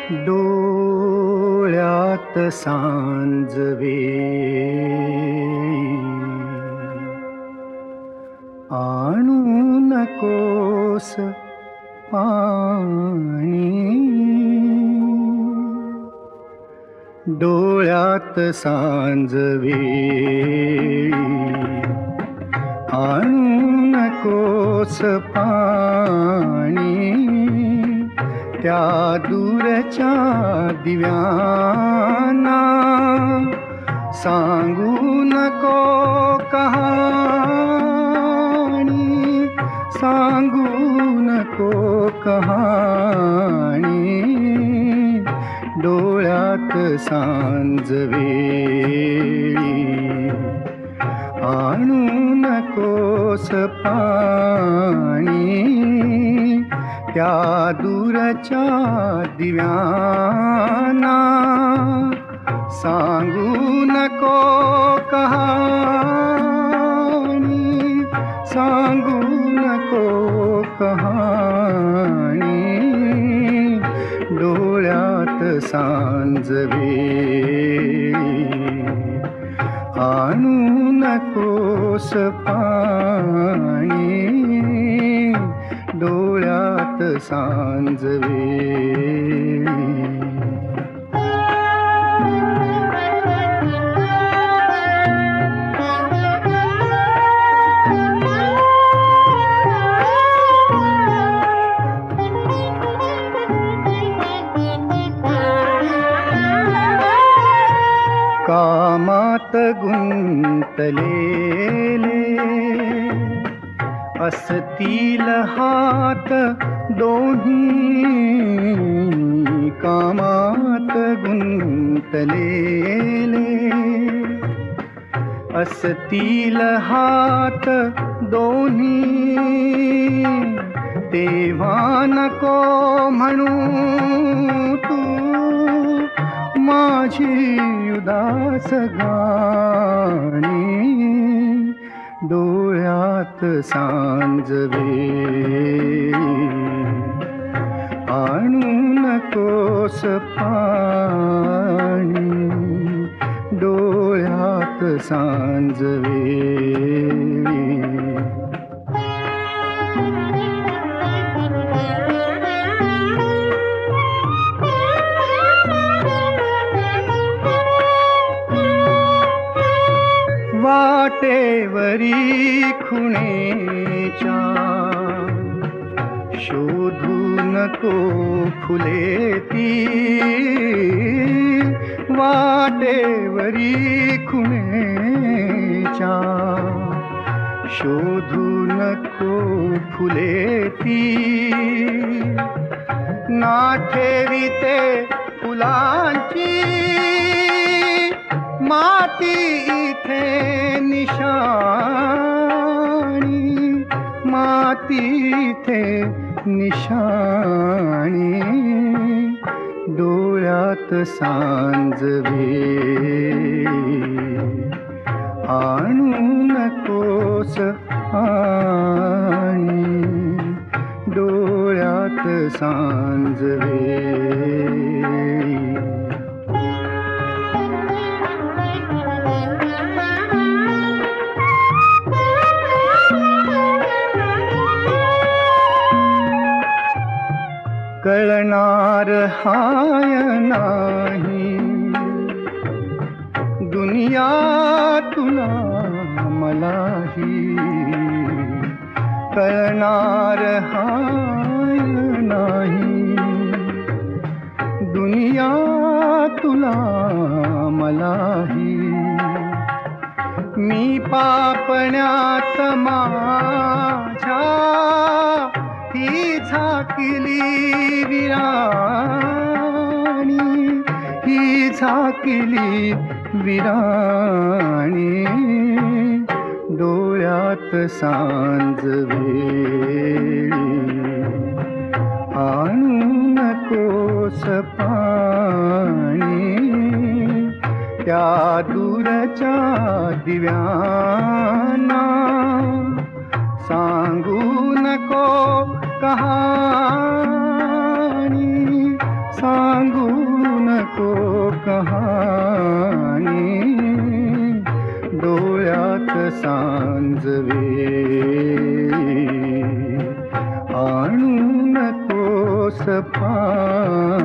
डोळ्यात सांजवे आणू नकोस पाणी, डोळ्यात सांजवे आणू नकोस पाणी, त्या दूरच्या दिव्यांना सांगू नको कहाणी, सांगू नको कहाणी, डोळ्यात सांजवेळी आणू नकोस पाणी, त्या दूरच्या दिव्यांना सांगू नको कहाणी, सांगू नको कहाणी, डोळ्यात सांजवेळी आणू नकोस पाणी, डोळ्यात सांजवेळी. कामात गुंतलेले असतील हात दोन्ही, कामात गुंतलेले असतील हात दोन्ही, तेव्हा नको म्हणू तू माझी उदास गाणी, डोळ्यात सांजवेळी आणू नकोस पाणी, डोळ्यात सांजवेळी. वाटेवरी खुणेच्या शोधू नको फुले ती, वाटेवरी खुणेच्या शोधू नको फुले ती, ना ठेविते फुलांची माती इथे निशाणी, माती इथे निशाणी, डोळ्यात सांजवेळी आणू नकोस पाणी, डोळ्यात सांजवेळी. कळणार हाय नाही दुनिया तुला मलाही, कळणार हाय नाही दुनिया तुला मलाही, मी पापण्यात माझ्या ही झाकिली विराणी, ही झाकिली विराणी, डोळ्यात सांजवेळी आणू नकोस पाणी, त्या दूरच्या दिव्यांना सांगू नको कहाणी, सांगू नको कहाणी, डोळ्यात सांजवे आणू नकोस पाणी.